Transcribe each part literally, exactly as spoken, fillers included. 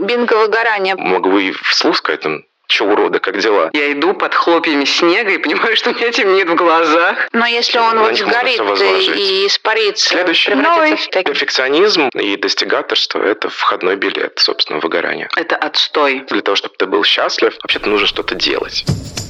Бинго выгорание. Могу и вслух сказать, там, че урода, как дела? Я иду под хлопьями снега и понимаю, что у меня темнеет в глазах. Но если он вот сгорит и испарится, следующий превратится в такие... Перфекционизм и достигаторство – это входной билет, собственно, выгорания. Это отстой. Для того, чтобы ты был счастлив, вообще-то нужно что-то делать.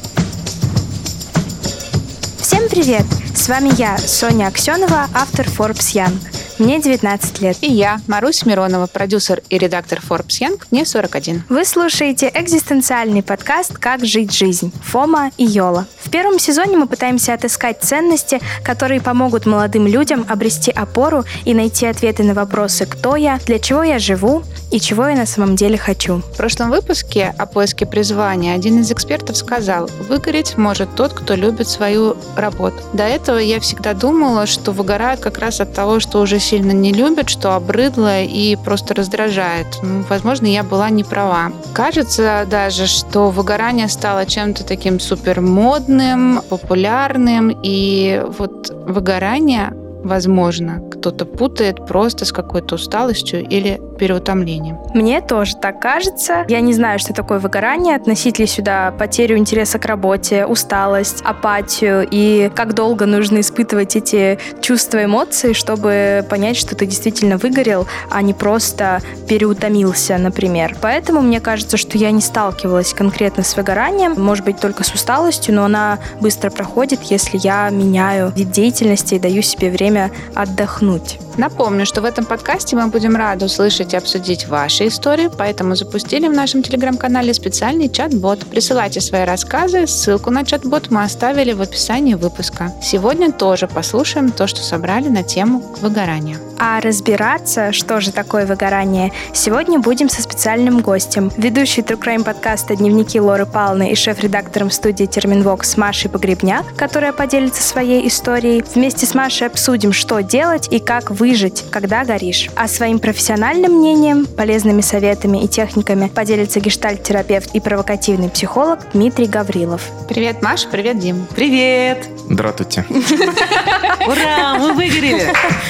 Всем привет! С вами я, Соня Аксенова, автор Forbes Young. Мне девятнадцать лет. И я, Марусь Миронова, продюсер и редактор Forbes Young, мне сорок один. Вы слушаете экзистенциальный подкаст «Как жить жизнь» Фома и Йола. В первом сезоне мы пытаемся отыскать ценности, которые помогут молодым людям обрести опору и найти ответы на вопросы «Кто я?», «Для чего я живу?» и «Чего я на самом деле хочу?». В прошлом выпуске о поиске призвания один из экспертов сказал: выгореть может тот, кто любит свою работу. До этого я всегда думала, что выгорают как раз от того, что уже сильно не любят, что обрыдло и просто раздражает. Ну, возможно, я была не права. Кажется даже, что выгорание стало чем-то таким супермодным, популярным, и вот выгорание, возможно, кто-то путает просто с какой-то усталостью или переутомлением. Мне тоже так кажется. Я не знаю, что такое выгорание. Относить ли сюда потерю интереса к работе, усталость, апатию и как долго нужно испытывать эти чувства, эмоции, чтобы понять, что ты действительно выгорел, а не просто переутомился, например. Поэтому мне кажется, что я не сталкивалась конкретно с выгоранием, может быть, только с усталостью, но она быстро проходит, если я меняю вид деятельности и даю себе время отдохнуть. Напомню, что в этом подкасте мы будем рады услышать и обсудить ваши истории, поэтому запустили в нашем телеграм-канале специальный чат-бот. Присылайте свои рассказы, ссылку на чат-бот мы оставили в описании выпуска. Сегодня тоже послушаем то, что собрали на тему выгорания. А разбираться, что же такое выгорание, сегодня будем со специальным гостем. Ведущей True Crime подкаста «Дневники Лоры Палны» и шеф-редактором студии Терминвокс Машей Погребняк, которая поделится своей историей. Вместе с Машей обсудим, что делать и как выжить, когда горишь. А своим профессиональным мнением, полезными советами и техниками поделится гештальт-терапевт и провокативный психолог Дмитрий Гаврилов. Привет, Маша, привет, Дим. Привет! Здравствуйте. Ура, мы выиграли!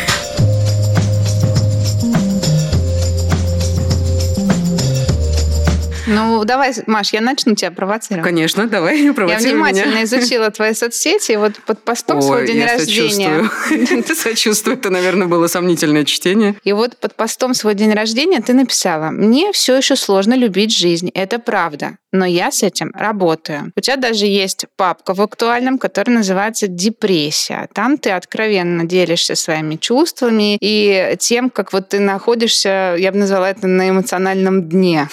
Ну, давай, Маш, я начну тебя провоцировать. Конечно, давай, провоцируй Я внимательно меня. изучила твои соцсети, и вот под постом Ой, свой день я рождения... сочувствую. Ты сочувствую, это, наверное, было сомнительное чтение. И вот под постом свой день рождения ты написала: «Мне все еще сложно любить жизнь, это правда, но я с этим работаю». У тебя даже есть папка в актуальном, которая называется «Депрессия». Там ты откровенно делишься своими чувствами и тем, как вот ты находишься, я бы назвала это, на эмоциональном дне.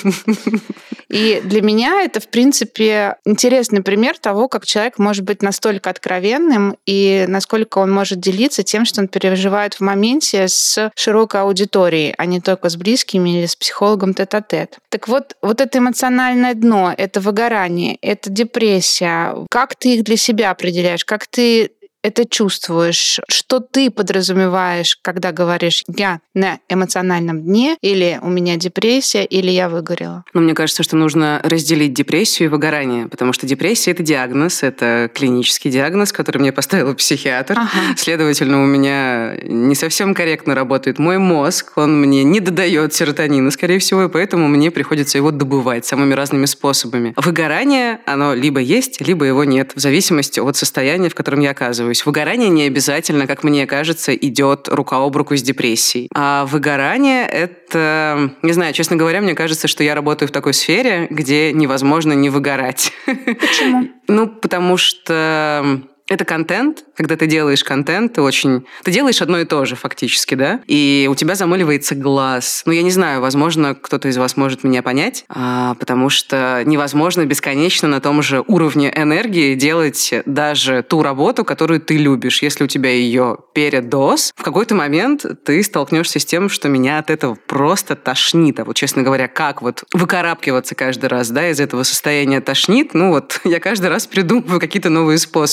И для меня это, в принципе, интересный пример того, как человек может быть настолько откровенным и насколько он может делиться тем, что он переживает в моменте с широкой аудиторией, а не только с близкими или с психологом тет-а-тет. Так вот, вот это эмоциональное дно, это выгорание, это депрессия. Как ты их для себя определяешь? Как ты это чувствуешь? Что ты подразумеваешь, когда говоришь «я на эмоциональном дне», или «у меня депрессия», или «я выгорела»? Ну, мне кажется, что нужно разделить депрессию и выгорание, потому что депрессия – это диагноз, это клинический диагноз, который мне поставил психиатр. Ага. Следовательно, у меня не совсем корректно работает мой мозг, он мне не додает серотонина, скорее всего, и поэтому мне приходится его добывать самыми разными способами. Выгорание, оно либо есть, либо его нет, в зависимости от состояния, в котором я оказываюсь. Выгорание не обязательно, как мне кажется, идет рука об руку с депрессией. А выгорание — это... Не знаю, честно говоря, мне кажется, что я работаю в такой сфере, где невозможно не выгорать. Почему? Ну, потому что... Это контент. Когда ты делаешь контент, ты очень... Ты делаешь одно и то же фактически, да? И у тебя замыливается глаз. Ну, я не знаю, возможно, кто-то из вас может меня понять, а, потому что невозможно бесконечно на том же уровне энергии делать даже ту работу, которую ты любишь. Если у тебя ее передоз, в какой-то момент ты столкнешься с тем, что меня от этого просто тошнит. А вот, честно говоря, как вот выкарабкиваться каждый раз, да, из этого состояния тошнит, ну вот я каждый раз придумываю какие-то новые способы. Мне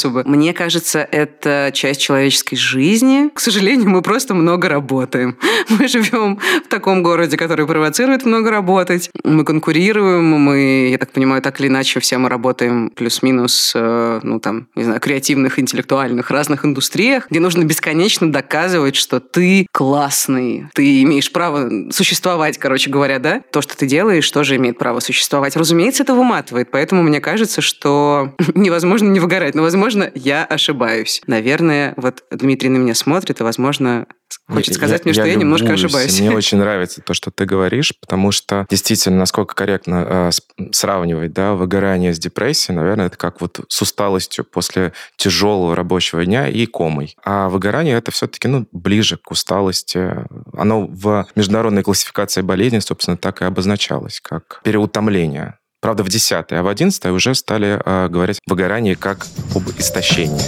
Мне кажется, это часть человеческой жизни. К сожалению, мы просто много работаем. Мы живем в таком городе, который провоцирует много работать. Мы конкурируем, мы, я так понимаю, так или иначе все мы работаем плюс-минус, ну там, не знаю, креативных, интеллектуальных, разных индустриях, где нужно бесконечно доказывать, что ты классный, ты имеешь право существовать, короче говоря, да? То, что ты делаешь, тоже имеет право существовать. Разумеется, это выматывает, поэтому мне кажется, что невозможно не выгорать. Но, возможно, я ошибаюсь. Наверное, вот Дмитрий на меня смотрит, и, возможно, хочет сказать я, мне, что я, я немножко ошибаюсь. Мне очень нравится то, что ты говоришь, потому что действительно, насколько корректно э, сравнивать, да, выгорание с депрессией, наверное, это как вот с усталостью после тяжелого рабочего дня и комой. А выгорание это все-таки, ну, ближе к усталости. Оно в международной классификации болезней, собственно, так и обозначалось, как переутомление. Правда, в десятой, а в одиннадцатой уже стали э, говорить о выгорании как об истощении.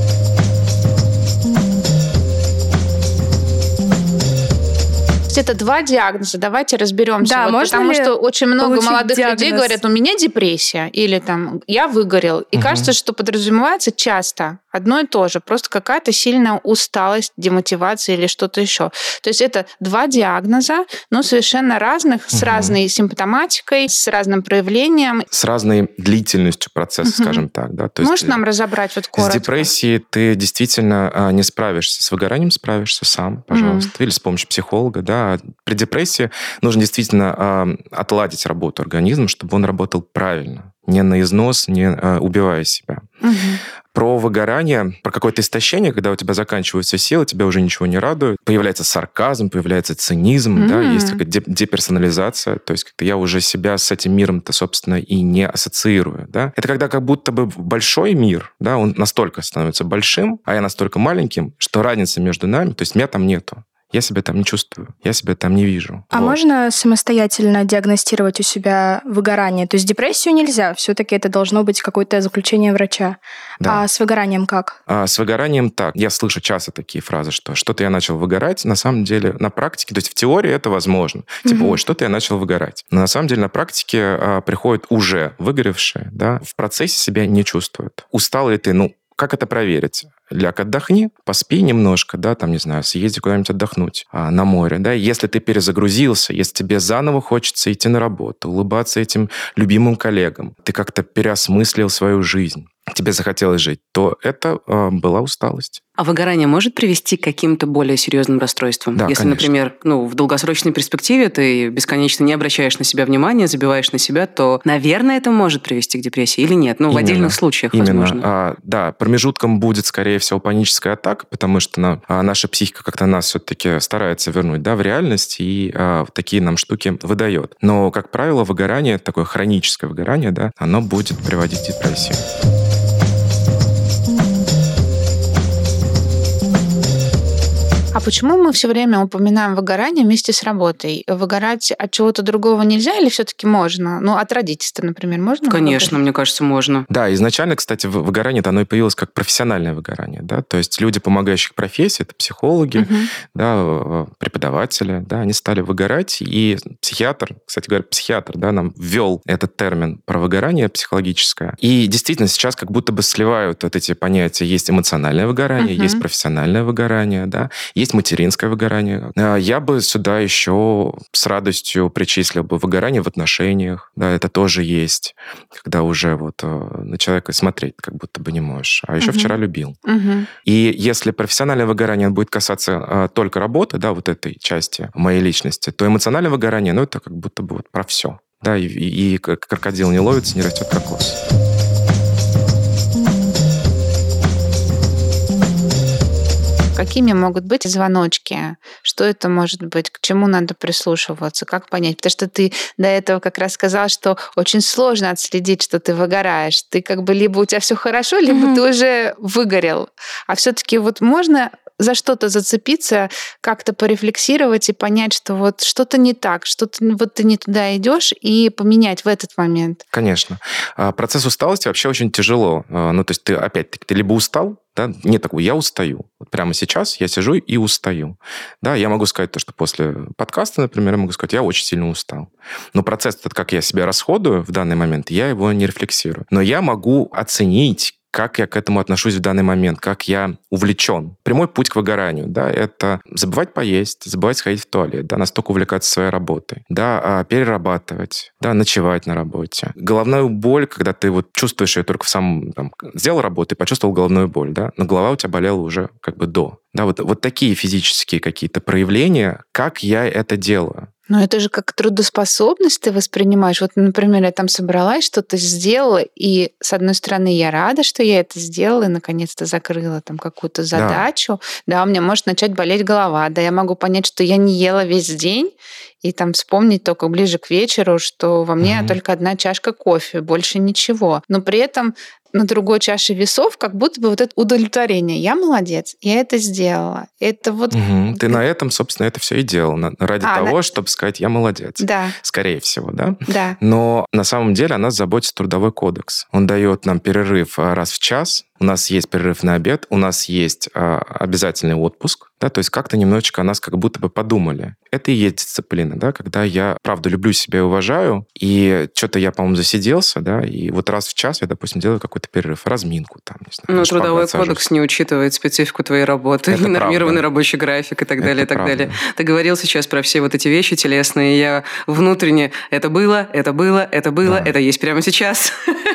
Это два диагноза. Давайте разберемся. Да, вот, можно потому что очень много молодых диагноз? людей говорят, у меня депрессия, или там я выгорел. И угу. кажется, что подразумевается часто одно и то же. Просто какая-то сильная усталость, демотивация или что-то еще. То есть это два диагноза, но совершенно разных, угу. с разной симптоматикой, с разным проявлением. С разной длительностью процесса, угу. скажем так. Да? То Можешь есть нам разобрать вот коротко? С депрессией ты действительно не справишься. С выгоранием справишься сам, пожалуйста. Угу. Или с помощью психолога, да. При депрессии нужно действительно э, отладить работу организма, чтобы он работал правильно, не на износ, не э, убивая себя. Угу. Про выгорание, про какое-то истощение, когда у тебя заканчиваются силы, тебя уже ничего не радует, появляется сарказм, появляется цинизм, mm-hmm. да, есть какая-то деперсонализация, то есть как-то я уже себя с этим миром-то, собственно, и не ассоциирую, да. Это когда как будто бы большой мир, да, он настолько становится большим, а я настолько маленьким, что разницы между нами, то есть меня там нету. Я себя там не чувствую, я себя там не вижу. А вот. Можно самостоятельно диагностировать у себя выгорание? То есть депрессию нельзя, все-таки это должно быть какое-то заключение врача. Да. А с выгоранием как? А с выгоранием так. Я слышу часто такие фразы, что что-то я начал выгорать. На самом деле на практике, то есть в теории это возможно. Типа, ой, что-то я начал выгорать. Но на самом деле на практике а, приходят уже выгоревшие, да, в процессе себя не чувствуют. Устал ли ты? Ну, как это проверить? Ляг, отдохни, поспи немножко, да, там, не знаю, съезди куда-нибудь отдохнуть а, на море, да, если ты перезагрузился, если тебе заново хочется идти на работу, улыбаться этим любимым коллегам, ты как-то переосмыслил свою жизнь, тебе захотелось жить, то это э, была усталость. А выгорание может привести к каким-то более серьезным расстройствам? Да, Если, конечно. Например, ну, в долгосрочной перспективе ты бесконечно не обращаешь на себя внимания, забиваешь на себя, то, наверное, это может привести к депрессии или нет? Ну, Именно. В отдельных случаях, Именно. возможно. А, да, промежутком будет, скорее всего, паническая атака, потому что на, а, наша психика как-то нас все-таки старается вернуть, да, в реальность и а, такие нам штуки выдает. Но, как правило, выгорание, такое хроническое выгорание, да, оно будет приводить к депрессии. А почему мы все время упоминаем выгорание вместе с работой? Выгорать от чего-то другого нельзя или все-таки можно? Ну, от родительства, например, можно? Конечно, выгорать? Мне кажется, можно. Да, изначально, кстати, выгорание оно и появилось как профессиональное выгорание, да, то есть люди помогающих профессий, это психологи, угу. да, преподаватели, да, они стали выгорать, и психиатр, кстати говоря, психиатр, да, нам ввел этот термин про выгорание психологическое. И действительно сейчас как будто бы сливают вот эти понятия. Есть эмоциональное выгорание, угу. есть профессиональное выгорание, да, есть материнское выгорание. Я бы сюда еще с радостью причислил бы выгорание в отношениях. Да, это тоже есть, когда уже вот на человека смотреть как будто бы не можешь. А еще угу. вчера любил. Угу. И если профессиональное выгорание будет касаться а, только работы, да, вот этой части моей личности, то эмоциональное выгорание, ну, это как будто бы вот про все. Да, и, и, и крокодил не ловится, не растет кокос. Какими могут быть звоночки? Что это может быть? К чему надо прислушиваться? Как понять? Потому что ты до этого как раз сказал, что очень сложно отследить, что ты выгораешь. Ты как бы либо у тебя все хорошо, либо mm-hmm. ты уже выгорел. А все-таки вот можно за что-то зацепиться, как-то порефлексировать и понять, что вот что-то не так, что-то вот ты не туда идешь, и поменять в этот момент. Конечно. Процесс усталости вообще очень тяжело. Ну, то есть ты, опять-таки, ты либо устал, да, нет такого, я устаю. Вот прямо сейчас я сижу и устаю. Да, я могу сказать то, что после подкаста, например, я могу сказать, я очень сильно устал. Но процесс этот, как я себя расходую в данный момент, я его не рефлексирую. Но я могу оценить, как я к этому отношусь в данный момент, как я увлечен. Прямой путь к выгоранию, да, это забывать поесть, забывать сходить в туалет, да, настолько увлекаться своей работой, да, перерабатывать, да, ночевать на работе. Головная боль, когда ты вот чувствуешь ее только в самом... Там, сделал работу и почувствовал головную боль, да, но голова у тебя болела уже как бы до. Да, вот, вот такие физические какие-то проявления, как я это делаю. Но это же как трудоспособность ты воспринимаешь. Вот, например, я там собралась, что-то сделала, и, с одной стороны, я рада, что я это сделала, и наконец-то закрыла там какую-то задачу. Да. да, у меня может начать болеть голова. Да, я могу понять, что я не ела весь день, и там вспомнить только ближе к вечеру, что во мне mm-hmm. только одна чашка кофе, больше ничего. Но при этом на другой чаше весов как будто бы вот это удовлетворение. Я молодец, я это сделала. Это вот... Угу. Ты на этом, собственно, это все и делал. Ради а, того, на... чтобы сказать, я молодец. Да. Скорее всего, да? Да. Но на самом деле о нас заботится Трудовой кодекс. Он дает нам перерыв раз в час. У нас есть перерыв на обед, у нас есть а, обязательный отпуск, да, то есть как-то немножечко о нас как будто бы подумали. Это и есть дисциплина, да, когда я, правда, люблю себя и уважаю, и что-то я, по-моему, засиделся, да, и вот раз в час я, допустим, делаю какой-то перерыв, разминку там, не знаю. Но Трудовой кодекс не учитывает специфику твоей работы, это нормированный правда. Рабочий график и так далее, это и так правда. Далее. Ты говорил сейчас про все вот эти вещи телесные, я внутренне это было, это было, это было, да. это есть прямо сейчас.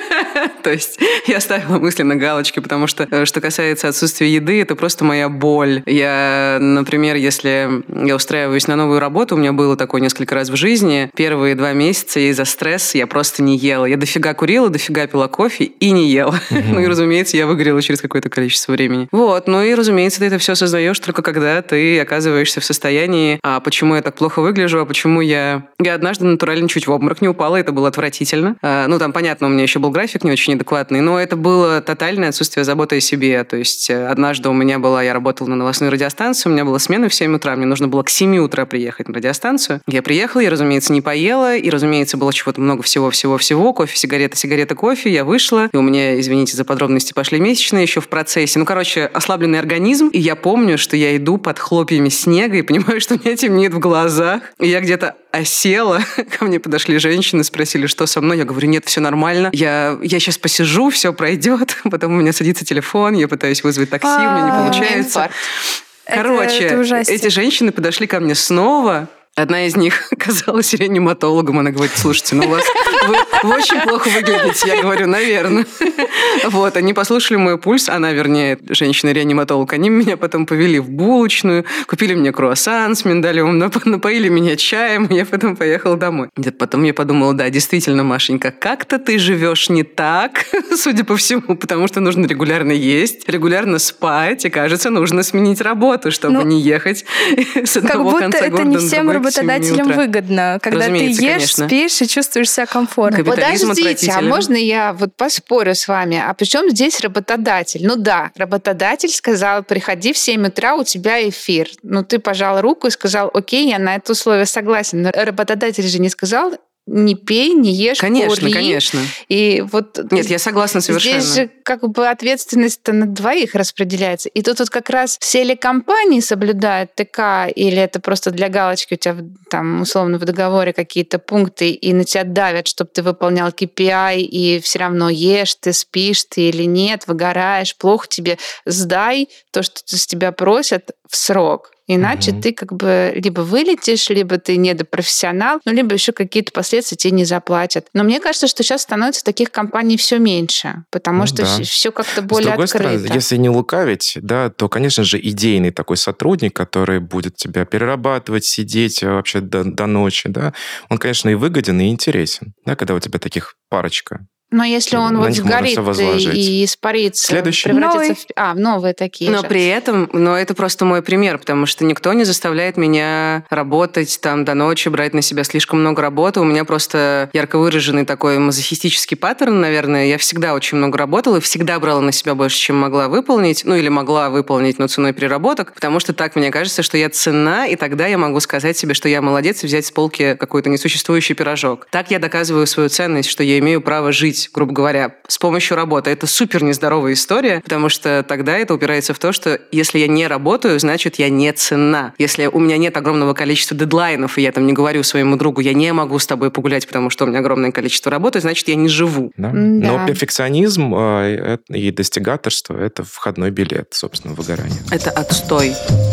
То есть я ставила мысленно галочки, потому что, что касается отсутствия еды, это просто моя боль. Я, например, если я устраиваюсь на новую работу, у меня было такое несколько раз в жизни, первые два месяца из-за стресса я просто не ела. Я дофига курила, дофига пила кофе и не ела. Mm-hmm. Ну и, разумеется, я выгорела через какое-то количество времени. Вот, ну и, разумеется, ты это все сознаешь только когда ты оказываешься в состоянии, а почему я так плохо выгляжу, а почему я... Я однажды натурально чуть в обморок не упала, это было отвратительно. А, ну, там, понятно, у меня еще был график не очень адекватный, но это было тотальное отсутствие заботы о себе. То есть однажды у меня была, я работала на новостной радиостанции, у меня была смена в семь утра, мне нужно было к семи утра приехать на радиостанцию. Я приехала, я, разумеется, не поела, и, разумеется, было чего-то много всего-всего-всего, кофе, сигарета, сигарета, кофе, я вышла, и у меня, извините за подробности, пошли месячные еще в процессе. Ну, короче, ослабленный организм, и я помню, что я иду под хлопьями снега и понимаю, что у меня темнеет в глазах, и я где-то осела, ко мне подошли женщины, спросили, что со мной. Я говорю, нет, все нормально. Я, я сейчас посижу, все пройдет. Потом у меня садится телефон, я пытаюсь вызвать такси, у меня не получается. Короче, эти женщины подошли ко мне снова. Одна из них оказалась реаниматологом. Она говорит, слушайте, ну у вас вы, вы очень плохо выглядите. Я говорю, наверное. Вот, они послушали мой пульс, она, вернее, женщина-реаниматолог, они меня потом повели в булочную, купили мне круассан с миндалем, напоили меня чаем, и я потом поехала домой. Потом я подумала, да, действительно, Машенька, как-то ты живешь не так, судя по всему, потому что нужно регулярно есть, регулярно спать, и, кажется, нужно сменить работу, чтобы ну, не ехать с одного конца города на другой. Работодателям выгодно, когда Разумеется, ты ешь, конечно. Спишь и чувствуешь себя комфортно. Подождите, а можно я вот поспорю с вами? А при чем здесь работодатель? Ну да, работодатель сказал, приходи в семь утра, у тебя эфир. Ну ты пожал руку и сказал, окей, я на это условие согласен. Но работодатель же не сказал, не пей, не ешь, конечно, кури. Конечно, И вот Нет, я согласна совершенно. Здесь же как бы ответственность-то на двоих распределяется. И тут вот как раз все ли компании соблюдают ТК, или это просто для галочки у тебя там условно в договоре какие-то пункты, и на тебя давят, чтобы ты выполнял кей пи ай, и все равно ешь ты, спишь ты или нет, выгораешь, плохо тебе, сдай то, что с тебя просят, в срок. Иначе угу. ты как бы либо вылетишь, либо ты недопрофессионал, ну, либо еще какие-то последствия тебе не заплатят. Но мне кажется, что сейчас становится таких компаний все меньше, потому ну, что да. все как-то более открыто. С другой открыто. Стороны, если не лукавить, да, то, конечно же, идейный такой сотрудник, который будет тебя перерабатывать, сидеть вообще до, до ночи, да, он, конечно, и выгоден, и интересен, да, когда у тебя таких парочка. Но если он вот сгорит и испарится, Следующий. превратится Новый. в... А, новые такие Но же. при этом, но это просто мой пример, потому что никто не заставляет меня работать там до ночи, брать на себя слишком много работы. У меня просто ярко выраженный такой мазохистический паттерн, наверное. Я всегда очень много работала и всегда брала на себя больше, чем могла выполнить. Ну, или могла выполнить, но ценой переработок, потому что так мне кажется, что я ценна, и тогда я могу сказать себе, что я молодец, и взять с полки какой-то несуществующий пирожок. Так я доказываю свою ценность, что я имею право жить жить, грубо говоря, с помощью работы. Это супер нездоровая история, потому что тогда это упирается в то, что если я не работаю, значит, я не ценна. Если у меня нет огромного количества дедлайнов, и я там не говорю своему другу, я не могу с тобой погулять, потому что у меня огромное количество работы, значит, я не живу. Да. Да. Но перфекционизм э, и достигаторство – это входной билет, собственно, в выгорание. Это отстой.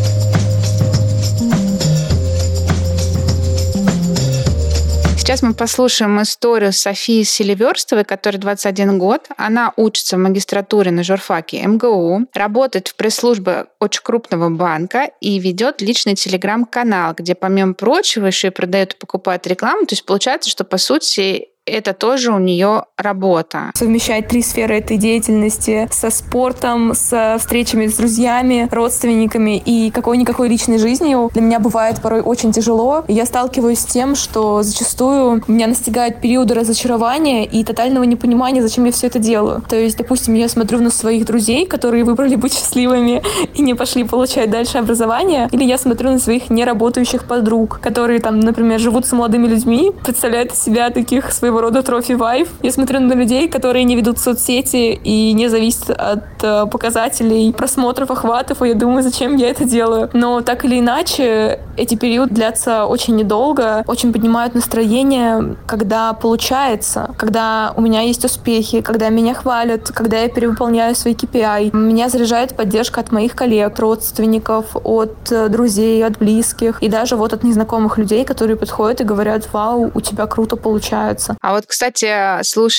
Сейчас мы послушаем историю Софии Селиверстовой, которой двадцать один год. Она учится в магистратуре на журфаке эм гэ у, работает в пресс-службе очень крупного банка и ведет личный телеграм-канал, где, помимо прочего, еще и продает и покупает рекламу. То есть получается, что, по сути, это тоже у нее работа. Совмещать три сферы этой деятельности со спортом, со встречами с друзьями, родственниками и какой-никакой личной жизнью для меня бывает порой очень тяжело. Я сталкиваюсь с тем, что зачастую меня настигают периоды разочарования и тотального непонимания, зачем я все это делаю. То есть, допустим, я смотрю на своих друзей, которые выбрали быть счастливыми и не пошли получать дальше образование, или я смотрю на своих неработающих подруг, которые там, например, живут с молодыми людьми, представляют из себя таких своих рода трофи-вайф. Я смотрю на людей, которые не ведут соцсети и не зависят от э, показателей просмотров, охватов, и я думаю, зачем я это делаю. Но так или иначе, эти периоды длятся очень недолго, очень поднимают настроение, когда получается, когда у меня есть успехи, когда меня хвалят, когда я перевыполняю свои кей пи ай. Меня заряжает поддержка от моих коллег, родственников, от э, друзей, от близких и даже вот от незнакомых людей, которые подходят и говорят: «Вау, у тебя круто получается». А вот, кстати,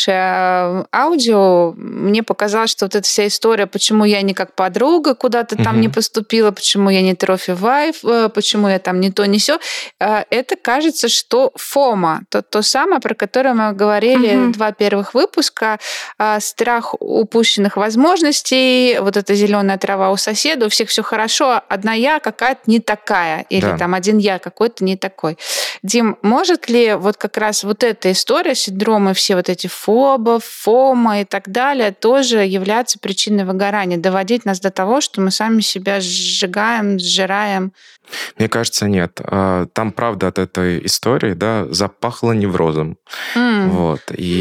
слушая аудио, мне показалось, что вот эта вся история, почему я не как подруга куда-то там угу. не поступила, почему я не трофи-вайф, почему я там не то, не сё, это кажется, что фома, то, то самое, про которое мы говорили угу. два первых выпуска, страх упущенных возможностей, вот эта зеленая трава у соседа, у всех все хорошо, одна я какая-то не такая, или да. там один я какой-то не такой. Дим, может ли вот как раз вот эта история, синдромы, все вот эти фобов, фома и так далее, тоже являются причиной выгорания, доводить нас до того, что мы сами себя сжигаем, сжираем? Мне кажется, нет. Там, правда, от этой истории, да, запахло неврозом. Mm. Вот.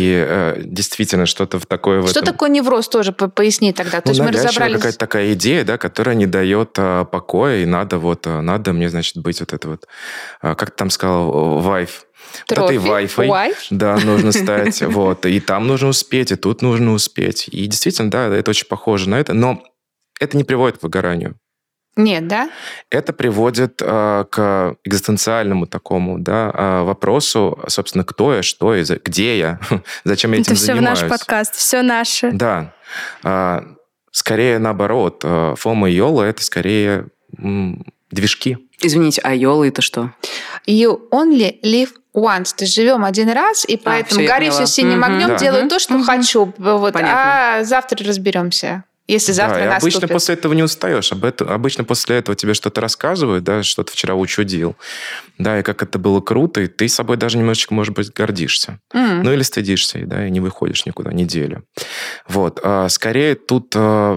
И действительно что-то в такое... В что этом... такое невроз тоже? Поясни тогда. То ну, есть мы разобрались... какая-то такая идея, да, которая не дает покоя, и надо вот, надо мне, значит, быть вот это вот, как ты там сказал, вайф. Трофи, вот этой вайфой, wife. Да, нужно стать, вот, и там нужно успеть, и тут нужно успеть. И действительно, да, это очень похоже на это, но это не приводит к выгоранию. Нет, да? Это приводит э, к экзистенциальному такому, да, э, вопросу, собственно, кто я, что я, где я, зачем я этим это занимаюсь. Это все в наш подкаст, все наше. Да. Э, скорее наоборот. Э, фома и йола – это скорее м, движки. Извините, а йола это что? You only live once. То есть живем один раз, и поэтому а, горю все синим огнем, mm-hmm. делаю да. то, что mm-hmm. хочу. Вот. А завтра разберемся. Если завтра да, и наступит. обычно после этого не устаешь. Об этом, обычно после этого тебе что-то рассказывают, да, что ты вчера учудил. Да, и как это было круто, и ты собой даже немножечко, может быть, гордишься. Mm. Ну или стыдишься, да, и не выходишь никуда неделю. Вот. А скорее тут...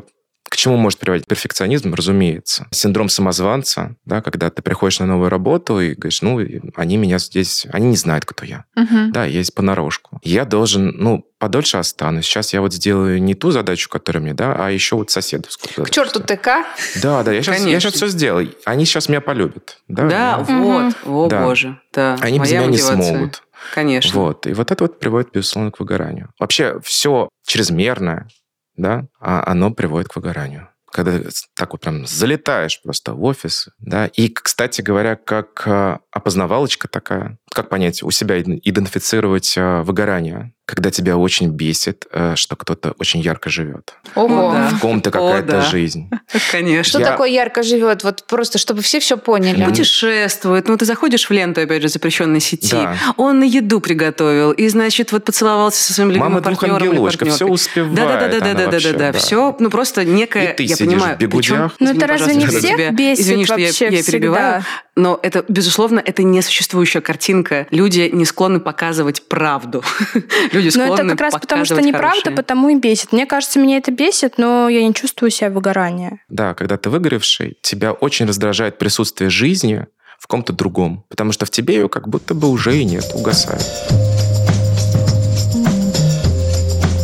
К чему может приводить перфекционизм? Разумеется. Синдром самозванца, да, когда ты приходишь на новую работу и говоришь, ну, они меня здесь... Они не знают, кто я. Uh-huh. Да, я здесь понарошку. Я должен, ну, подольше останусь. Сейчас я вот сделаю не ту задачу, которая мне, да, а еще вот соседовскую. К черту ТК? Да, да, я сейчас, я сейчас все сделаю. Они сейчас меня полюбят. Да, да, да. вот. О, да. боже. Да. Они без меня мотивация. Не смогут. Конечно. Вот. И вот это вот приводит, безусловно, к выгоранию. Вообще все чрезмерное, да, а оно приводит к выгоранию. Когда так вот прям залетаешь просто в офис, да, и, кстати говоря, как опознавалочка такая, как понять, у себя идентифицировать выгорание, когда тебя очень бесит, что кто-то очень ярко живет. Ого. Да. В ком-то какая-то О, да. жизнь. Конечно. Что Я... такое ярко живет? Вот просто, чтобы все все поняли. Путешествует. Ну, ты заходишь в ленту, опять же, запрещенной сети. Да. Он еду приготовил. И, значит, вот поцеловался со своим любимым Мама партнером. Мама двух ангелочков, все успевает. Да-да-да-да-да-да-да. Все, ну, просто некое, и ты я сидишь понимаю. в бегудях. Ну, это разве не всех тебя, бесит извини, что вообще я, я перебиваю. Но это, безусловно, это несуществующая картинка. Люди не склонны показывать правду. Люди склонны но это как раз потому, что неправда, хорошее. Потому и бесит. Мне кажется, меня это бесит, но я не чувствую себя выгорания. Да, когда ты выгоревший, тебя очень раздражает присутствие жизни в ком-то другом, потому что в тебе ее как будто бы уже и нет, угасает.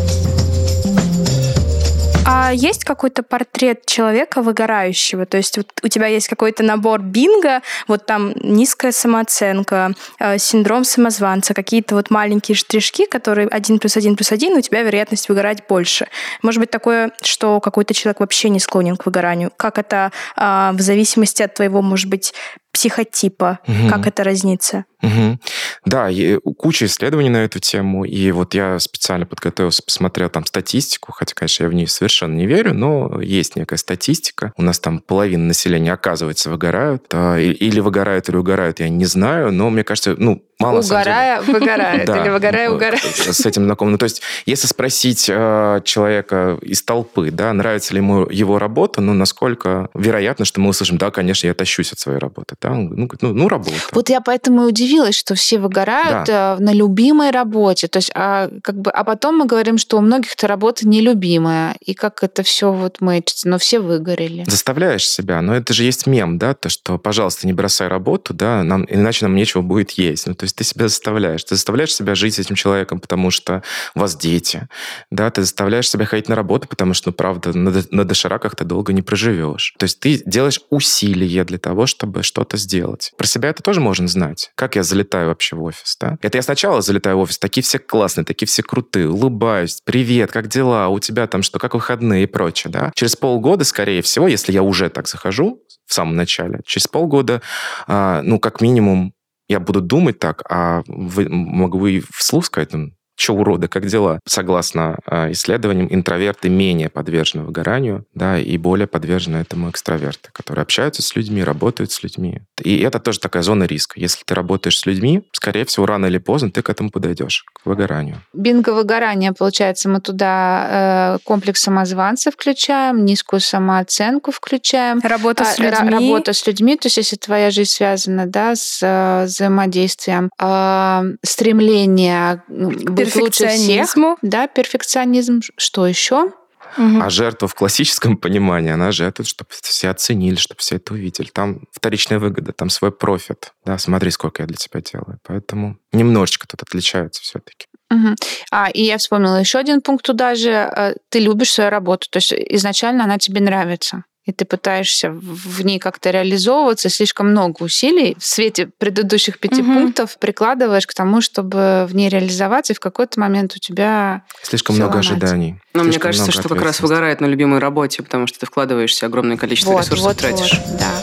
А есть какой-то портрет человека выгорающего? То есть вот у тебя есть какой-то набор бинго, вот там низкая самооценка, э, синдром самозванца, какие-то вот маленькие штришки, которые один плюс один плюс один, у тебя вероятность выгорать больше. Может быть такое, что какой-то человек вообще не склонен к выгоранию? Как это э, в зависимости от твоего, может быть, психотипа, угу. Как это разнится? Угу. Да, куча исследований на эту тему, и вот я специально подготовился, посмотрел там статистику, хотя, конечно, я в нее совершенно не верю, но есть некая статистика. У нас там половина населения, оказывается, выгорают, или выгорают, или угорают, я не знаю, но мне кажется, ну, мало... Угорая, выгорает, или выгорая, угорает. С этим знаком. Ну, то есть, если спросить человека из толпы, да, нравится ли ему его работа, ну, насколько вероятно, что мы услышим, да, конечно, я тащусь от своей работы, да, ну, ну, ну работа. Вот я поэтому и удивилась, что все выгорают да. на любимой работе, то есть, а, как бы, а потом мы говорим, что у многих-то работа нелюбимая, и как это все вот мэчится, но все выгорели. Заставляешь себя, но это же есть мем, да, то, что, пожалуйста, не бросай работу, да, нам, иначе нам нечего будет есть. Ну, то есть ты себя заставляешь. Ты заставляешь себя жить с этим человеком, потому что у вас дети, да, ты заставляешь себя ходить на работу, потому что, ну, правда, на, на дошираках ты долго не проживешь. То есть ты делаешь усилия для того, чтобы что-то сделать. Про себя это тоже можно знать. Как я залетаю вообще в офис, да? Это я сначала залетаю в офис, такие все классные, такие все крутые, улыбаюсь, привет, как дела, у тебя там что, как выходные и прочее, да? Через полгода, скорее всего, если я уже так захожу в самом начале, через полгода, а, ну, как минимум, я буду думать так, а вы, могу и вслух сказать, там, что, уроды, как дела? Согласно э, исследованиям, интроверты менее подвержены выгоранию, да, и более подвержены этому экстраверты, которые общаются с людьми, работают с людьми. И это тоже такая зона риска. Если ты работаешь с людьми, скорее всего, рано или поздно ты к этому подойдешь, к выгоранию. Бинго выгорание, получается, мы туда э, комплекс самозванца включаем, низкую самооценку включаем. Работа с а, людьми. Работа с людьми, то есть если твоя жизнь связана, да, с э, взаимодействием, э, стремление быть лучше всех, да, перфекционизм. Что еще? Угу. А жертва в классическом понимании, она жертвует, чтобы все оценили, чтобы все это увидели. Там вторичная выгода, там свой профит. Да, смотри, сколько я для тебя делаю. Поэтому немножечко тут отличаются все-таки. Угу. А, и я вспомнила еще один пункт туда же. Ты любишь свою работу, то есть изначально она тебе нравится. И ты пытаешься в ней как-то реализовываться, слишком много усилий в свете предыдущих пяти угу. пунктов прикладываешь к тому, чтобы в ней реализоваться, и в какой-то момент у тебя слишком много ломать. Ожиданий. Но мне кажется, что как раз выгорает на любимой работе, потому что ты вкладываешься огромное количество вот, ресурсов, вот, тратишь. Вот, да.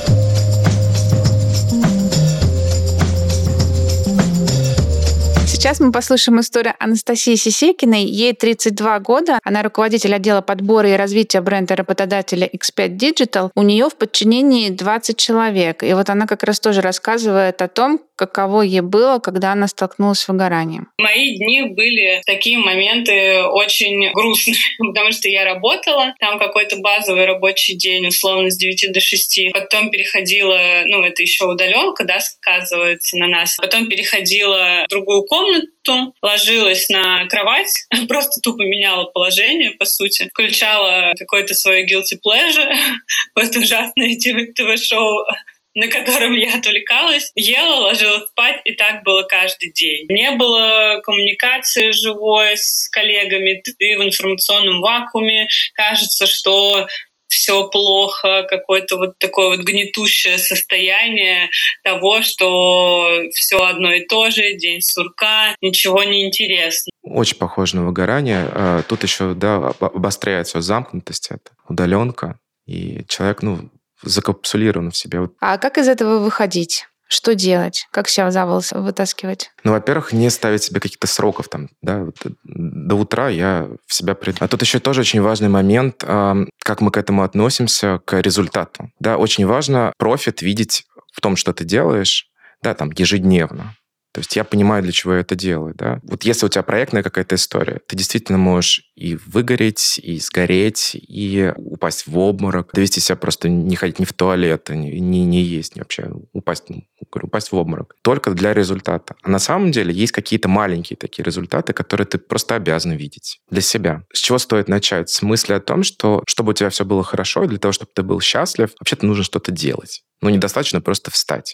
Сейчас мы послушаем историю Анастасии Сисекиной. Ей тридцать два года. Она руководитель отдела подбора и развития бренда работодателя икс пять Digital. У нее в подчинении двадцать человек. И вот она как раз тоже рассказывает о том, каково ей было, когда она столкнулась с выгоранием. Мои дни были такие моменты очень грустные, потому что я работала, там какой-то базовый рабочий день, условно, с девяти до шести. Потом переходила, ну, это еще удаленка, да, сказывается на нас. Потом переходила в другую комнату, ложилась на кровать, просто тупо меняла положение, по сути. Включала какое-то свое guilty pleasure, какое-то ужасное ТВ-шоу, на котором я отвлекалась, ела, ложилась спать, и так было каждый день. Не было коммуникации живой с коллегами, ты в информационном вакууме, кажется, что все плохо, какое-то вот такое вот гнетущее состояние того, что все одно и то же, день сурка, ничего не интересно. Очень похоже на выгорание. Тут еще, да, обостряется замкнутость, это удаленка, и человек, ну, закапсулирован в себе. А как из этого выходить? Что делать? Как себя за волосы вытаскивать? Ну, во-первых, не ставить себе каких-то сроков там, да, вот, до утра я в себя приду. А тут еще тоже очень важный момент, как мы к этому относимся, к результату. Да, очень важно профит видеть в том, что ты делаешь, да, там, ежедневно. То есть я понимаю, для чего я это делаю, да. Вот если у тебя проектная какая-то история, ты действительно можешь и выгореть, и сгореть, и упасть в обморок, довести себя просто не ходить ни в туалет, ни, ни, не есть, ни вообще упасть, упасть в обморок. Только для результата. А на самом деле есть какие-то маленькие такие результаты, которые ты просто обязан видеть для себя. С чего стоит начать? С мысли о том, что чтобы у тебя все было хорошо, и для того, чтобы ты был счастлив, вообще-то нужно что-то делать. Ну, недостаточно просто встать.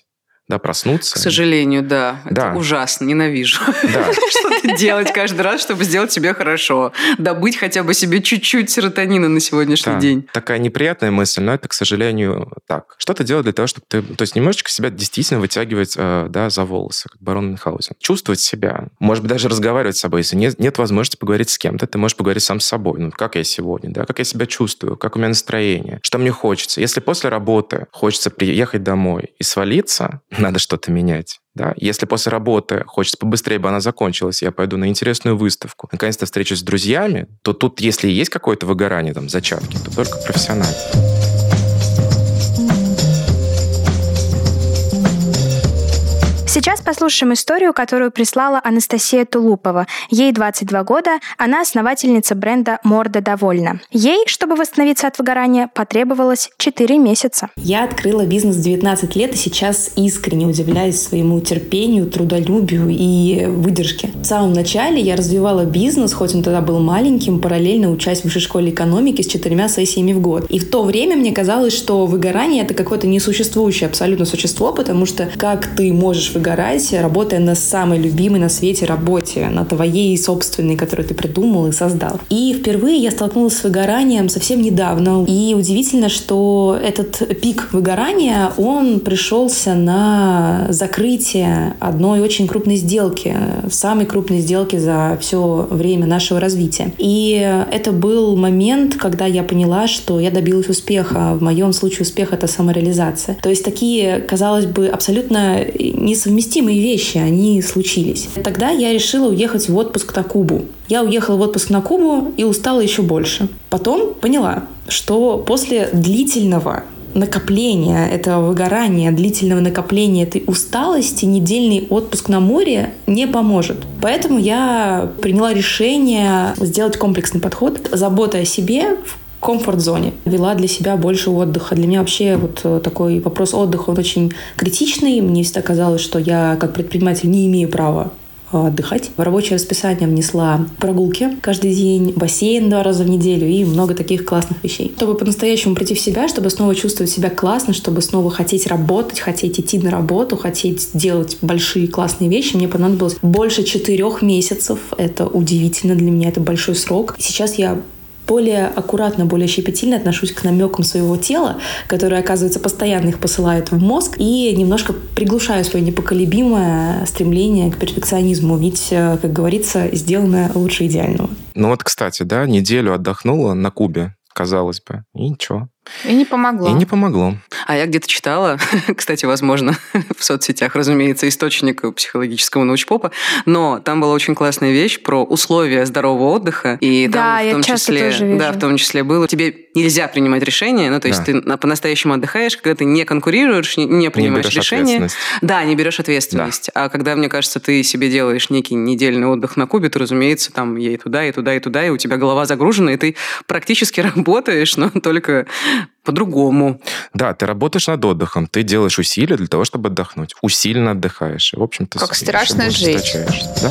да, проснуться. К сожалению, да. Да. Это ужасно, ненавижу. Да. Что-то делать каждый раз, чтобы сделать себе хорошо. Добыть хотя бы себе чуть-чуть серотонина на сегодняшний Да. день. Такая неприятная мысль, но это, к сожалению, так. Что-то делать для того, чтобы ты... То есть немножечко себя действительно вытягивать э, да, за волосы, как барон Мюнхгаузен. Чувствовать себя. Может быть, даже разговаривать с собой. Если нет, нет возможности поговорить с кем-то, ты можешь поговорить сам с собой. Ну, как я сегодня, да? Как я себя чувствую? Как у меня настроение? Что мне хочется? Если после работы хочется приехать домой и свалиться, надо что-то менять. Да? Если после работы хочется побыстрее бы она закончилась, я пойду на интересную выставку, наконец-то встречусь с друзьями, то тут, если есть какое-то выгорание, там, зачатки, то только профессионально. Сейчас послушаем историю, которую прислала Анастасия Тулупова. Ей двадцать два года, она основательница бренда «Морда довольна». Ей, чтобы восстановиться от выгорания, потребовалось четыре месяца. Я открыла бизнес в девятнадцать лет и сейчас искренне удивляюсь своему терпению, трудолюбию и выдержке. В самом начале я развивала бизнес, хоть он тогда был маленьким, параллельно учась в высшей школе экономики с четырьмя сессиями в год. И в то время мне казалось, что выгорание — это какое-то несуществующее абсолютно существо, потому что как ты можешь выгорать, работая на самой любимой на свете работе, на твоей собственной, которую ты придумал и создал. И впервые я столкнулась с выгоранием совсем недавно. И удивительно, что этот пик выгорания, он пришелся на закрытие одной очень крупной сделки, самой крупной сделки за все время нашего развития. И это был момент, когда я поняла, что я добилась успеха. В моем случае успех — это самореализация. То есть такие, казалось бы, абсолютно несовместимые Совместимые вещи, они случились. Тогда я решила уехать в отпуск на Кубу. Я уехала в отпуск на Кубу и устала еще больше. Потом поняла, что после длительного накопления этого выгорания, длительного накопления этой усталости недельный отпуск на море не поможет. Поэтому я приняла решение сделать комплексный подход, забота о себе в комфорт-зоне. Вела для себя больше отдыха. Для меня вообще вот такой вопрос отдыха, он очень критичный. Мне всегда казалось, что я как предприниматель не имею права отдыхать. В рабочее расписание внесла прогулки каждый день, бассейн два раза в неделю и много таких классных вещей. Чтобы по-настоящему прийти в себя, чтобы снова чувствовать себя классно, чтобы снова хотеть работать, хотеть идти на работу, хотеть делать большие классные вещи, мне понадобилось больше четырех месяцев. Это удивительно для меня, это большой срок. Сейчас я более аккуратно, более щепетильно отношусь к намекам своего тела, которые, оказывается, постоянно их посылают в мозг, и немножко приглушаю свое непоколебимое стремление к перфекционизму. Ведь, как говорится, сделано лучше идеального. Ну вот, кстати, да, неделю отдохнула на Кубе, казалось бы, и ничего. И не помогло. И не помогло. А я где-то читала, кстати, возможно, в соцсетях, разумеется, источник психологического научпопа, но там была очень классная вещь про условия здорового отдыха. И да, там я в том часто числе, тоже вижу. Да, в том числе было, тебе нельзя принимать решения, ну, то есть да. ты по-настоящему отдыхаешь, когда ты не конкурируешь, не, не принимаешь не берешь решения. Да, не берешь ответственность. Да. А когда, мне кажется, ты себе делаешь некий недельный отдых на Кубе, то, разумеется, там и туда, и туда, и туда, и у тебя голова загружена, и ты практически работаешь, но только по-другому. Да, ты работаешь над отдыхом, ты делаешь усилия для того, чтобы отдохнуть. Усиленно отдыхаешь. И, в общем-то, как страшно жить. Да?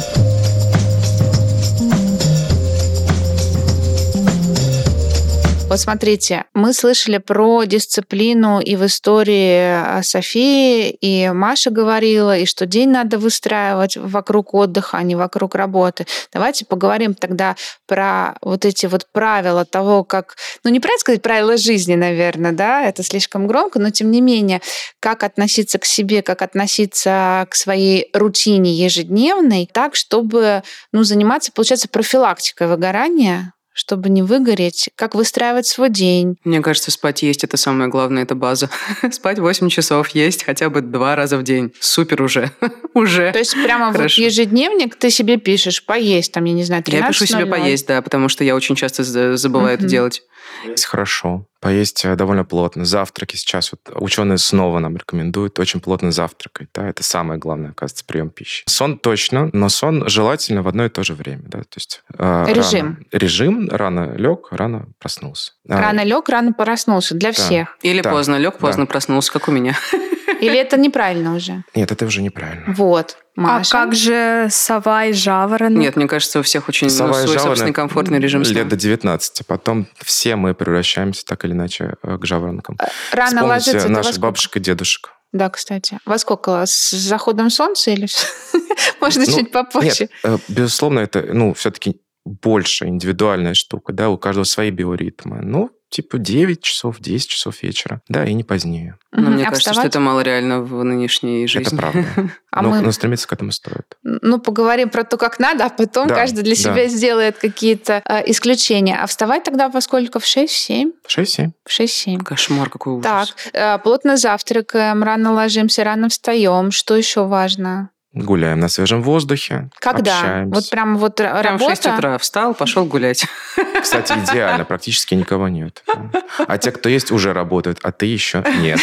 Вот смотрите, мы слышали про дисциплину и в истории Софии, и Маша говорила, и что день надо выстраивать вокруг отдыха, а не вокруг работы. Давайте поговорим тогда про вот эти вот правила того, как... Ну, не правильно сказать правила жизни, наверное, да, это слишком громко, но тем не менее, как относиться к себе, как относиться к своей рутине ежедневной, так, чтобы, ну, заниматься, получается, профилактикой выгорания, чтобы не выгореть, как выстраивать свой день. Мне кажется, спать есть — это самое главное, это база. Спать восемь часов, есть хотя бы два раза в день. Супер уже. уже. То есть прямо вот ежедневник ты себе пишешь поесть, там, я не знаю, тринадцать ноль ноль. Я пишу себе поесть, да, потому что я очень часто забываю это делать. Поесть хорошо. Поесть довольно плотно. Завтраки сейчас вот ученые снова нам рекомендуют очень плотно завтракать. Да? Это самое главное, оказывается, прием пищи. Сон точно, но сон желательно в одно и то же время. Да? То есть, э, режим. Рано, режим. Рано лег, рано проснулся. Рано а, лег, рано проснулся. Для да. всех. Или да. поздно лег, поздно да. проснулся, как у меня. Или это неправильно уже? Нет, это уже неправильно. Вот. Маша. А как же сова и жаворонок? Нет, мне кажется, у всех очень ну, свой собственный комфортный режим сна. Лет до девятнадцати. Потом все мы превращаемся так или иначе к жаворонкам. Рано Вспомните ложиться наших бабушек и дедушек. Да, кстати. Во сколько? С заходом солнца или можно чуть попозже? Нет, безусловно, это, ну, все-таки больше индивидуальная штука, да, у каждого свои биоритмы. Ну, типа девять часов, десять часов вечера, да, и не позднее. Но мне кажется, что это мало реально в нынешней жизни. Это правда. А но, мы... но стремиться к этому стоит. Ну, поговорим про то, как надо, а потом да, каждый для себя да. сделает какие-то э, исключения. А вставать тогда во сколько? В шесть-семь? В шесть-семь. В шесть-семь. Кошмар, какой ужас. Так, э, плотно завтракаем, рано ложимся, рано встаем. Что еще важно? Гуляем на свежем воздухе. Когда? Общаемся. Вот прям вот Прям работа? в шесть утра встал, пошел гулять. Кстати, идеально, практически никого нет. А те, кто есть, уже работают, а ты еще нет.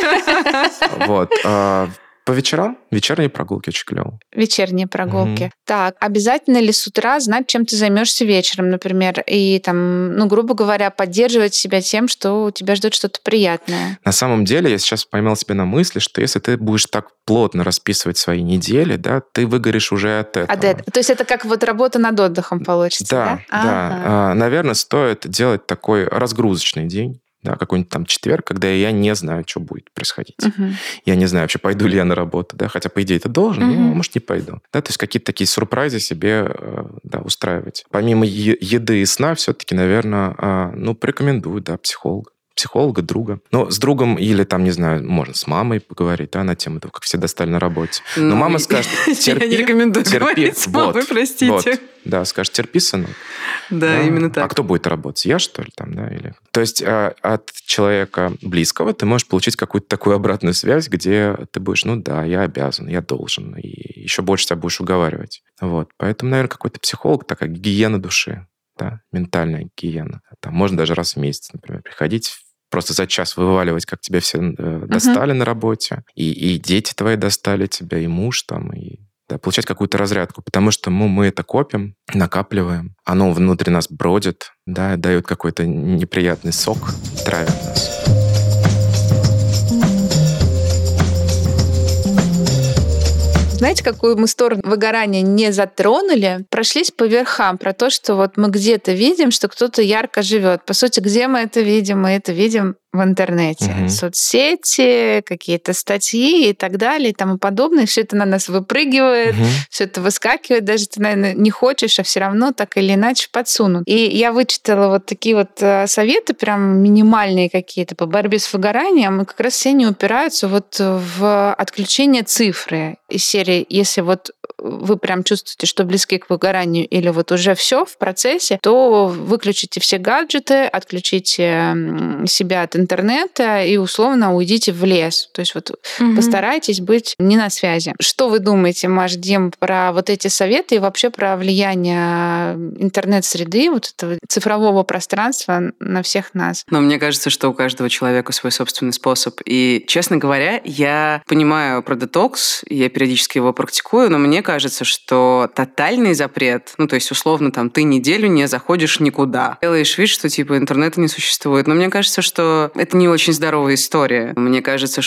Вот. По вечерам вечерние прогулки очень клево. Вечерние прогулки. Mm-hmm. Так, обязательно ли с утра знать, чем ты займешься вечером, например, и там, ну, грубо говоря, поддерживать себя тем, что у тебя ждет что-то приятное? На самом деле, я сейчас поймал себя на мысли, что если ты будешь так плотно расписывать свои недели, да, ты выгоришь уже от этого. От этого. То есть это как вот работа над отдыхом получится, да? Да, да. Ага. А, наверное, стоит делать такой разгрузочный день. Да, какой-нибудь там четверг, когда я не знаю, что будет происходить. Uh-huh. Я не знаю вообще, пойду ли я на работу, да, хотя, по идее, это должен, uh-huh. но, может, не пойду. Да, то есть какие-то такие сюрпризы себе да, устраивать. Помимо е- еды и сна, все-таки, наверное, ну, порекомендую, да, психолога. психолога, друга. Ну, с другом или там, не знаю, можно с мамой поговорить, да, на тему того, как все достали на работе. Но ну, мама скажет, терпи. Я не рекомендую терпи. говорить с мамой, вот, простите. Вот. Да, скажет, терпи, сынок. Да, да, именно так. А кто будет работать? Я, что ли, там, да? Или... То есть от человека близкого ты можешь получить какую-то такую обратную связь, где ты будешь, ну да, я обязан, я должен, и еще больше тебя будешь уговаривать. Вот. Поэтому, наверное, какой-то психолог, такая гигиена души, да, ментальная гигиена. Там можно даже раз в месяц, например, приходить, просто за час вываливать, как тебя все э, достали uh-huh. на работе, и, и дети твои достали тебя, и муж там, и да, получать какую-то разрядку, потому что мы, мы это копим, накапливаем, оно внутри нас бродит, да, дает какой-то неприятный сок, травит нас. Знаете, какую мы сторону выгорания не затронули? Прошлись по верхам про то, что вот мы где-то видим, что кто-то ярко живет. По сути, где мы это видим? Мы это видим в интернете. Угу. Соцсети, какие-то статьи и так далее и тому подобное. Все это на нас выпрыгивает, угу. все это выскакивает. Даже ты, наверное, не хочешь, а все равно так или иначе подсунут. И я вычитала вот такие вот советы, прям минимальные какие-то по борьбе с выгоранием. И как раз все они упираются вот в отключение цифры из серии, если вот вы прям чувствуете, что близки к выгоранию или вот уже все в процессе, то выключите все гаджеты, отключите себя от интернета и условно уйдите в лес. То есть вот угу. постарайтесь быть не на связи. Что вы думаете, Маш, Дим, про вот эти советы и вообще про влияние интернет-среды, вот этого цифрового пространства на всех нас? Но мне кажется, что у каждого человека свой собственный способ. И, честно говоря, я понимаю про детокс, я периодически его практикую, но мне кажется, что тотальный запрет, ну, то есть, условно, там, ты неделю не заходишь никуда. Делаешь вид, что, типа, интернета не существует. Но мне кажется, что это не очень здоровая история. Мне кажется,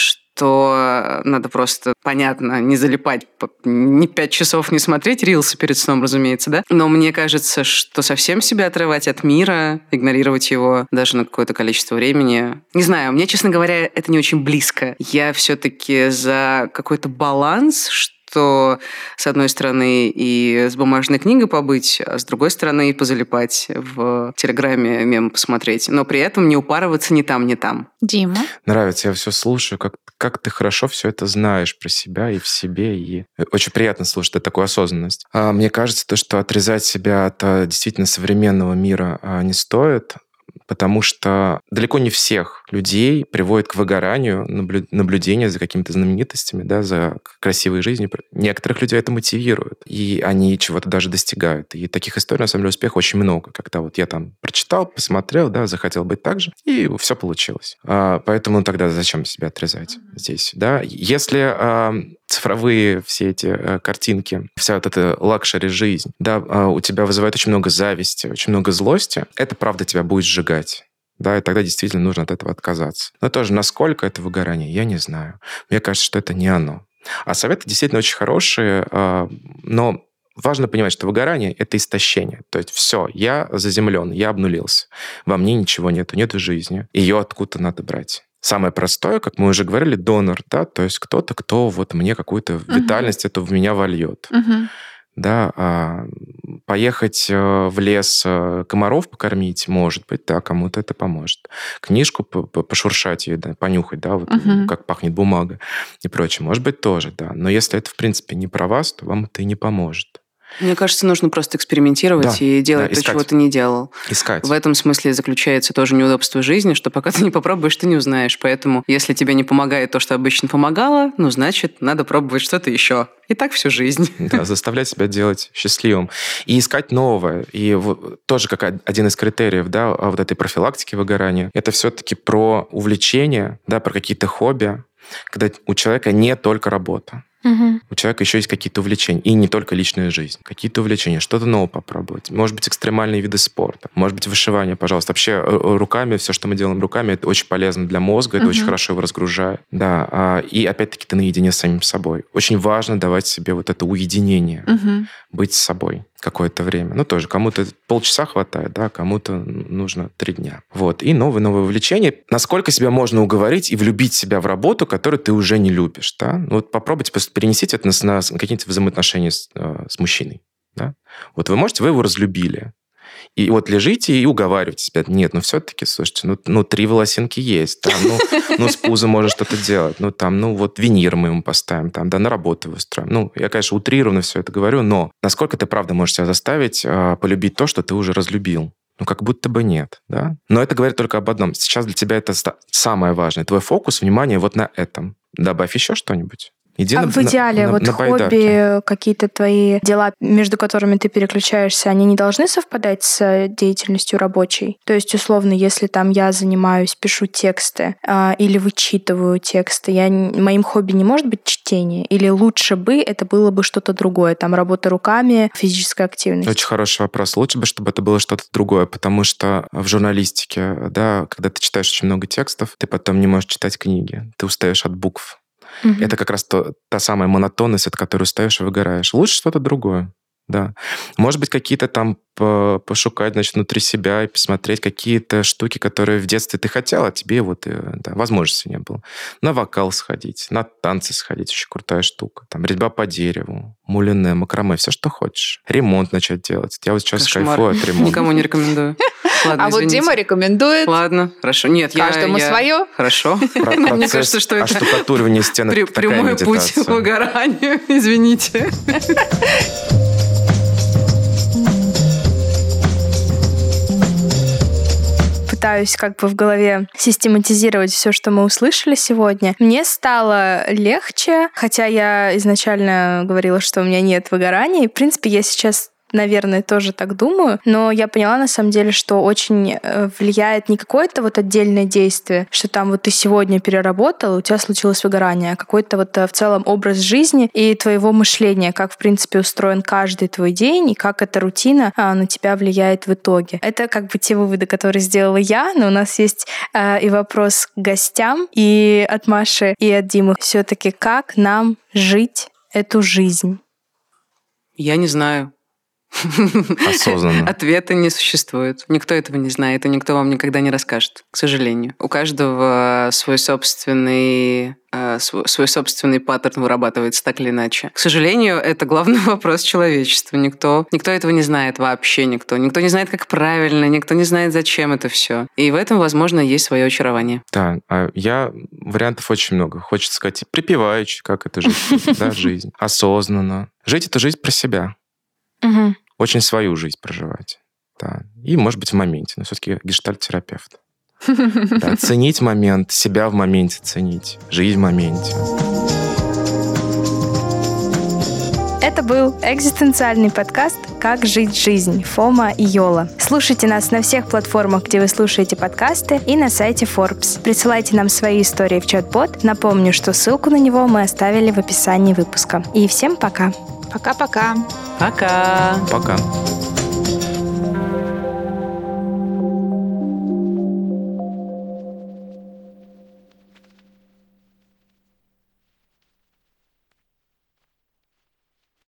что надо просто, понятно, не залипать, не пять часов не смотреть рилсы перед сном, разумеется, да? Но мне кажется, что совсем себя отрывать от мира, игнорировать его даже на какое-то количество времени. Не знаю, мне, честно говоря, это не очень близко. Я все-таки за какой-то баланс, что что, с одной стороны, и с бумажной книгой побыть, а с другой стороны, и позалипать в Телеграме, мемы посмотреть. Но при этом не упарываться ни там, ни там. Дима? Нравится, я все слушаю, как, как ты хорошо все это знаешь про себя и в себе. И очень приятно слушать такую осознанность. А мне кажется, то, что отрезать себя от действительно современного мира не стоит, потому что далеко не всех людей приводит к выгоранию наблю... наблюдение за какими-то знаменитостями, да, за красивой жизнью. Некоторых людей это мотивирует, и они чего-то даже достигают. И таких историй, на самом деле, успеха очень много. Когда вот я там прочитал, посмотрел, да, захотел быть так же, и все получилось. А, поэтому тогда зачем себя отрезать здесь? Да? Если а, цифровые все эти а, картинки, вся вот эта лакшери-жизнь, да, а, у тебя вызывает очень много зависти, очень много злости, это, правда, тебя будет сжигать. Да, и тогда действительно нужно от этого отказаться. Но тоже, насколько это выгорание, я не знаю. Мне кажется, что это не оно. А советы действительно очень хорошие, но важно понимать, что выгорание – это истощение. То есть все, я заземлен, я обнулился. Во мне ничего нету, нету жизни. Ее откуда-то надо брать. Самое простое, как мы уже говорили, донор, да, то есть кто-то, кто вот мне какую-то uh-huh. витальность эту в меня вольет. Uh-huh. Да, а поехать в лес комаров покормить, может быть, да, кому-то это поможет. Книжку пошуршать ее, да, понюхать, да, вот uh-huh. как пахнет бумага и прочее, может быть, тоже, да. Но если это, в принципе, не про вас, то вам это и не поможет. Мне кажется, нужно просто экспериментировать да, и делать да, то, чего ты не делал. Искать. В этом смысле заключается тоже неудобство жизни, что пока ты не попробуешь, ты не узнаешь. Поэтому, если тебе не помогает то, что обычно помогало, ну, значит, надо пробовать что-то еще. И так всю жизнь. Да, заставлять себя делать счастливым. И искать новое. И вот тоже как один из критериев, да, вот этой профилактики выгорания, это все-таки про увлечение, да, про какие-то хобби, когда у человека не только работа. Угу. У человека еще есть какие-то увлечения. И не только личная жизнь. Какие-то увлечения. Что-то новое попробовать. Может быть, экстремальные виды спорта. Может быть, вышивание, пожалуйста. Вообще, руками, все, что мы делаем руками, это очень полезно для мозга. Это угу. очень хорошо его разгружает. Да. И опять-таки ты наедине с самим собой. Очень важно давать себе вот это уединение. Угу. Быть с собой какое-то время. Ну, тоже кому-то полчаса хватает, да, кому-то нужно три дня. Вот. И новое-новое увлечение. Насколько себя можно уговорить и влюбить себя в работу, которую ты уже не любишь, да? Ну, вот попробуйте перенесите это на, на какие-то взаимоотношения с, с мужчиной, да? Вот вы можете, вы его разлюбили. И вот лежите и уговариваете себя. Нет, ну все-таки, слушайте, ну, ну три волосинки есть. Там, ну, ну, с пузом можно что-то делать. Ну, там, ну, вот винир мы ему поставим, там, да, на работу его устроим. Ну, я, конечно, утрированно все это говорю, но насколько ты, правда, можешь себя заставить а, полюбить то, что ты уже разлюбил? Ну, как будто бы нет, да? Но это говорит только об одном. Сейчас для тебя это самое важное. Твой фокус, внимание вот на этом. Добавь еще что-нибудь. Иди а на, в идеале на, вот на хобби, какие-то твои дела, между которыми ты переключаешься, они не должны совпадать с деятельностью рабочей? То есть, условно, если там я занимаюсь, пишу тексты а, или вычитываю тексты, я, моим хобби не может быть чтение? Или лучше бы это было бы что-то другое? Там работа руками, физическая активность? Очень хороший вопрос. Лучше бы, чтобы это было что-то другое, потому что в журналистике, да, когда ты читаешь очень много текстов, ты потом не можешь читать книги. Ты устаешь от букв. Mm-hmm. Это как раз то, та самая монотонность, от которой устаешь и выгораешь. Лучше что-то другое, да. Может быть, какие-то там пошукать, значит, внутри себя и посмотреть какие-то штуки, которые в детстве ты хотел, а тебе вот да, возможности не было. На вокал сходить, на танцы сходить, очень крутая штука. Там резьба по дереву, мулине, макраме, все, что хочешь. Ремонт начать делать. Я вот сейчас Кошмар. кайфую от ремонта. Никому не рекомендую. Ладно, а извините. вот Дима рекомендует. Ладно, хорошо. Нет, каждому я, я... свое. Хорошо. Про- Мне кажется, что это оштукатуривание стен При, такая прямой медитация. путь к выгоранию. Извините. Пытаюсь как бы в голове систематизировать все, что мы услышали сегодня. Мне стало легче, хотя я изначально говорила, что у меня нет выгорания. И, в принципе, я сейчас, наверное, тоже так думаю, но я поняла на самом деле, что очень влияет не какое-то вот отдельное действие, что там вот ты сегодня переработал, и у тебя случилось выгорание, а какой-то вот в целом образ жизни и твоего мышления, как, в принципе, устроен каждый твой день и как эта рутина на тебя влияет в итоге. Это как бы те выводы, которые сделала я, но у нас есть и вопрос к гостям, и от Маши, и от Димы. Все-таки как нам жить эту жизнь? Я не знаю. Осознанно. Ответа не существует. Никто этого не знает, и никто вам никогда не расскажет, к сожалению. У каждого свой собственный, свой, свой собственный паттерн вырабатывается так или иначе. К сожалению, это главный вопрос человечества. Никто, никто этого не знает вообще, никто. Никто не знает, как правильно, никто не знает, зачем это все. И в этом, возможно, есть свое очарование. Да, я... Вариантов очень много. Хочется сказать, припеваючи, как это жить, да, жизнь. Осознанно. Жить — это жизнь про себя. Угу. Очень свою жизнь проживать. Да. И, может быть, в моменте. Но все-таки гештальт-терапевт. Да, ценить момент, себя в моменте ценить, жизнь в моменте. Это был экзистенциальный подкаст «Как жить жизнь» Фома и Йола. Слушайте нас на всех платформах, где вы слушаете подкасты, и на сайте Forbes. Присылайте нам свои истории в чат-бот. Напомню, что ссылку на него мы оставили в описании выпуска. И всем пока! Пока-пока. Пока. Пока.